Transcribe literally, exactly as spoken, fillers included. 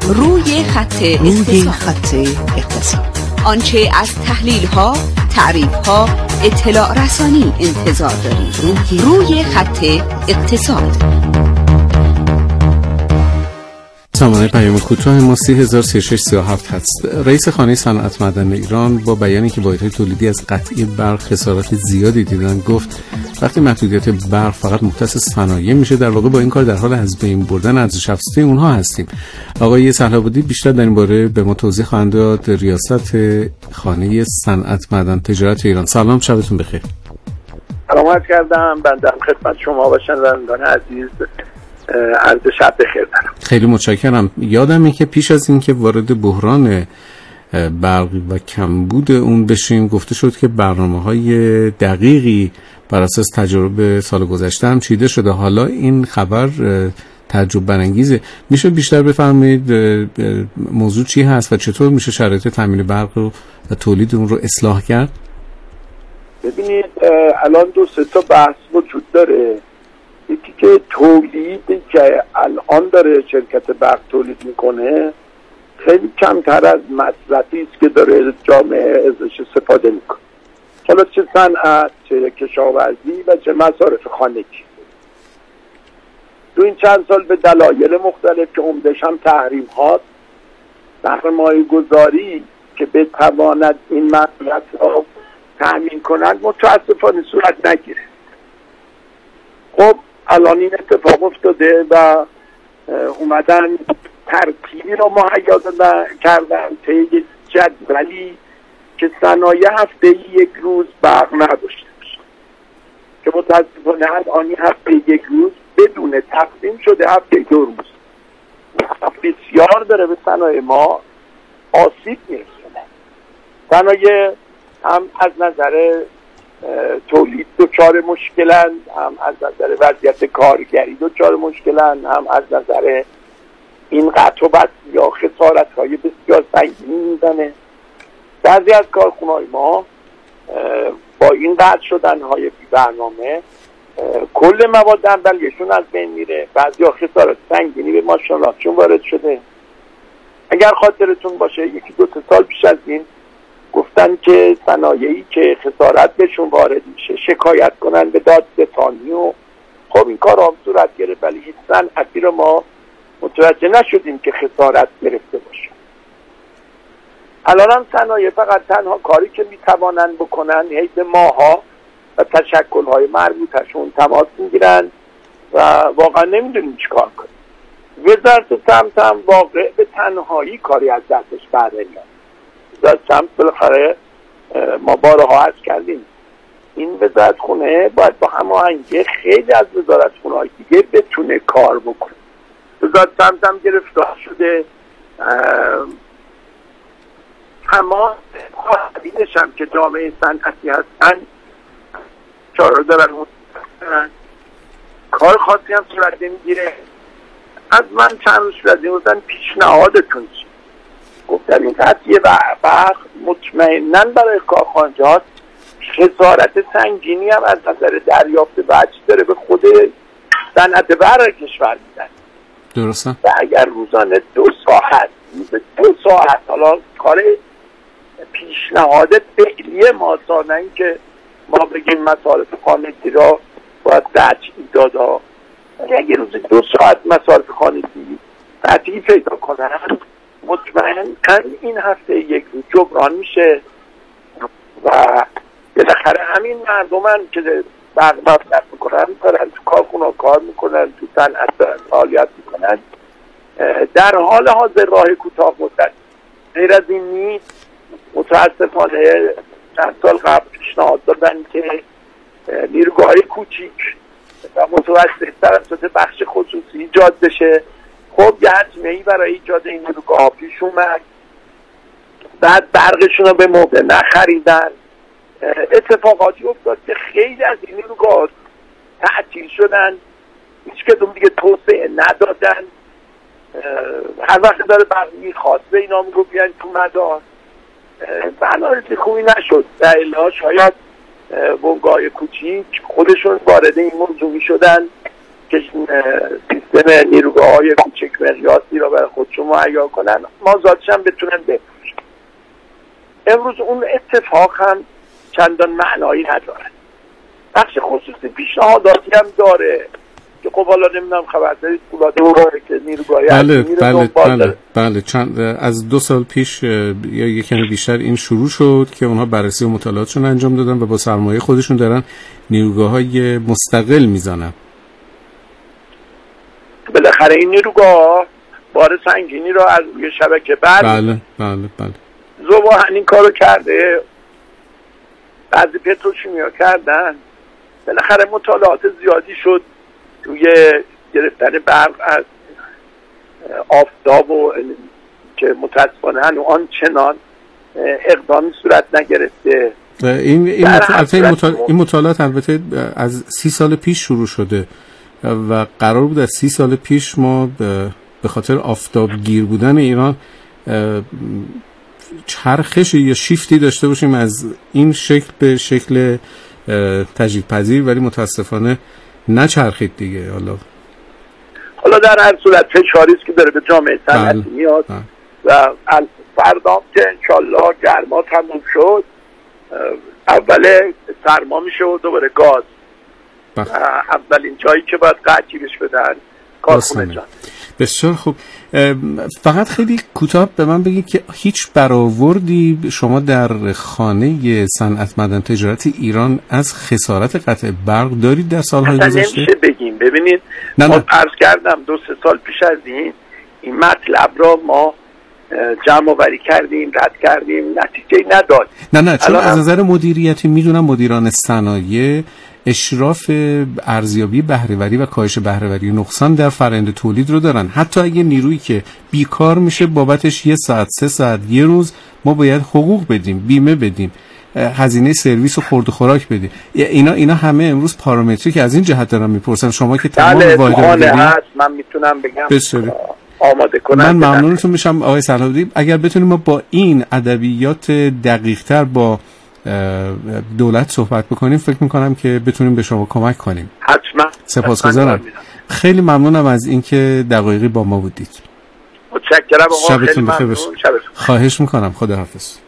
روی خط روی خط اقتصاد، آنچه از تحلیل ها، تعریف ها، اطلاع رسانی انتظار دارید. روی, روی خط اقتصاد. سامانه پیام کوتاه ما سی هزار و سی و شش سی و هفت هست. رئیس خانه صنعت معدن ایران با بیانی که واحدهای تولیدی از قطعی برق خسارات زیادی دیدن گفت وقتی محدودیت برق فقط مختص صنایع میشه، در واقع با این کار در حال از بین بردن ارزش افزوده اونها هستیم. آقای سهل‌آبادی بیشتر در این باره به ما توضیح خواهند داد. ریاست خانه صنعت معدن تجارت ایران. سلام، شبتون بخیر. سلامت کردم. بنده خدمت شما و شنوندگان عزیز عرض شب بخیر دارم. خیلی متشکرم. یادمه که پیش از این که وارد بحران برقی و کمبود اون بشیم گفته شد که برنامه‌های دقیقی بر اساس تجربه سال گذشته هم چیده شده. حالا این خبر تعجب برانگیزه. میشه بیشتر بفرمایید موضوع چی هست و چطور میشه شرایط تامین برق رو و تولید اون رو اصلاح کرد؟ ببینید الان دو سه تا بحث وجود داره. یکی که تولیدی که الان داره شرکت برق تولید میکنه خیلی کمتر از مصرفی است که داره جامعه ازش استفاده میکنه، حالا چه صنعت، چه کشاورزی و چه مصارف خانگی. تو این چند سال به دلایل مختلف که عمدش هم تحریم هاست، سرمایه گذاری که بتواند این مصرف را تأمین کنند متاسفانه صورت نگیره. خب الان این اتفاق افتاده و اومدن ترتیبی را مهیا کردن طی جدولی که صنایع هفته یک روز برق نداشته باشه، که متاسفانه الان هفته یک روز بدون تقسیم شده هفته دو روز بسیار داره به صنایع ما آسیب میرسونه. صنایع هم از نظر تولید دچار مشکلند، هم از نظر وضعیت کارگری دچار مشکلند، هم از نظر این قطع و بس یا خسارت های بسیار سنگینی میزنه. بعضی از کارخونه‌های ما با این قطع شدن های بی برنامه کل مواد اولیه‌شون از بین میره. بعضی ها خسارت سنگینی به ماشین‌هاشون وارد شده. اگر خاطرتون باشه یکی دو تا سال پیش از این گفتن که صنایعی که خسارت بهشون وارد میشه شکایت کنن به دادستانی و خب این کار هم صورت گرفت، ولی هیچ صنعتی رو ما متوجه نشدیم که خسارت گرفته باشه. الان هم صنایع فقط تنها کاری که میتوانن بکنن حیث ماها و تشکل‌های مربوطشون تماس میگیرن و واقعا نمیدونیم چی کار کنیم. وزارت سمت هم واقع به تنهایی کاری از دستش بر نمیاد. وزارت سمت بالاخره ما بارها عرض کردیم این وزارت خونه باید با هماهنگی خیلی از وزارت خونه های دیگه بتونه کار بکنه. وزارت سمت هم گرفتار شده، تمام خواهدینش هم که جامعه صنعتی هستن چاره دارن مستقرن. کار خاصی هم صورت نمیگیره. از من چند روز شد از این بودن پیشنهادتون چی؟ گفتم این قضیه برق مطمئناً برای کارخانجات خسارت سنگینی هم از نظر دریافت وجه داره به خود صنعت برق کشور میدن. درسته. و اگر روزانه دو ساعت دو ساعت حالا کار پیشنهاد فعلی ما نه این که ما بگیم مصارف خانگی را باید ترجیح داد ها، اگه روز دو ساعت مصارف خانگی ترجیح پیدا کنن مطمئن این هفته یک روز جبران میشه و بالاخره همین مردمن که برق مصرف میکنن دارن تو کارخونه کار میکنن، تو صنعت دارن فعالیت میکنن، در حال حاضر راه کوتاه مدت غیر از این نیست. متاسفانه چند سال قبل پیشنهاد دادن که نیروگاه‌های کوچیک و متوسط توسط بخش خصوصی ایجاد بشه. خب یه هزینه‌ای برای ایجاد این نیروگاه‌ها پیش اومد، بعد برقشون رو به موقع نخریدن، اتفاقاتی افتاد که خیلی از این نیروگاه‌ها تعطیل شدن، هیچ کدوم دیگه توسعه ندادن. هر وقت داره برق میخواست به اینا میگو بیان تو مدار، برنامه‌ریزی خوبی نشد. در الا شاید بنگاه‌های کوچیک خودشون وارد این موضوع میشدن که سیستم سیستم نیروگاه‌های کوچک مقیاسی را برای خودشون مهیا کنن، مازادش هم بتونن بفروشن. امروز اون اتفاق هم چندان معنایی نداره. بخش خصوصی پیشنهاداتی هم داره که خب حالا نمیدونم خبر دارید فولاد مبارک نیروگاهی بله بله بله بله چند از دو سال پیش یا یک کمی بیشتر این شروع شد که اونها بررسی و مطالعاتشون انجام دادن و با سرمایه خودشون دارن نیروگاه‌های مستقل میزنن. بالاخره این نیروگاه بار سنگینی رو از روی شبکه بر بله بله بله زبان این کارو کرده، بعضی پتروشیمیا کردن. بالاخره مطالعات زیادی شد روی گرفتن برق از آفتاب و که متاسفانه هنو آن چنان اقدامی صورت نگرفته. این این, مطالعات مطال... این مطالعات البته از سی سال پیش شروع شده و قرار بود از سی سال پیش ما به خاطر آفتاب گیر بودن ایران چرخش یا شیفتی داشته باشیم از این شکل به شکل تجدیدپذیر، ولی متاسفانه نچرخید دیگه. حالا حالا در هر صورت فشاری است که داره به جامعه صنعتی میاد و فردا که انشالله گرما تموم شد اول سرما میشه و دوباره گاز و اولین جایی که باید قطعیش بدن کارخونه جان. بسیار خوب. فقط خیلی کوتاه به من بگید که هیچ برآوردی شما در خانه صنعت معدن تجارت ایران از خسارت قطع برق دارید در سالهای گذشته؟ نمیشه بگیم. ببینید ما عرض کردم دو سه سال پیش از این این مطلب را ما جمع آوری کردیم، رد کردیم، نتیجه نداد. نه نه چون از نظر مدیریتی میدونم مدیران صنایع اشراف ارزیابی بهره‌وری و کاهش بهره‌وری نقصان در فرآیند تولید رو دارن. حتی اگه نیرویی که بیکار میشه بابتش یه ساعت، سه ساعت، یه روز ما باید حقوق بدیم، بیمه بدیم، هزینه سرویس و خورد و خوراک بدیم. اینا اینا همه امروز پارامتری که از این جهت دارم میپرسم. شما که تمام واحد هست من میتونم بگم بسیاری آماده کنم. من ممنونتون میشم آقای صلاح‌الدین اگر بتونیم ما با این ادبیات دقیق‌تر با دولت صحبت بکنیم، فکر میکنم که بتونیم به شما کمک کنیم. حتما. سپاسگزارم. خیلی ممنونم از اینکه دقایقی با ما بودید. متشکرم آقا. شبتون بخیر. خواهش میکنم. خداحافظ.